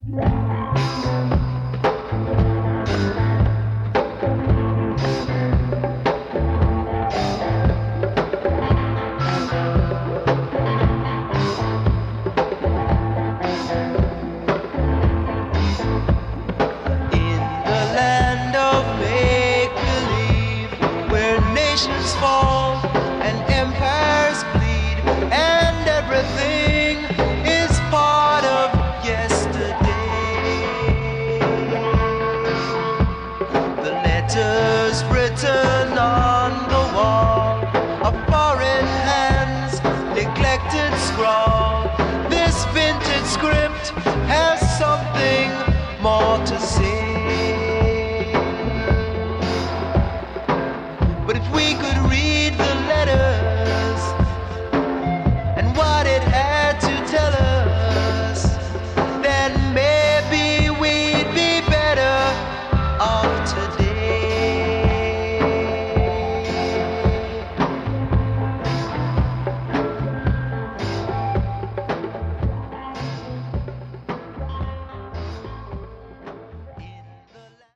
Fall and empires bleed, and everything is part of yesterday. The letters written on the wall of foreign hands, neglected scrawl. This vintage script has something more to say.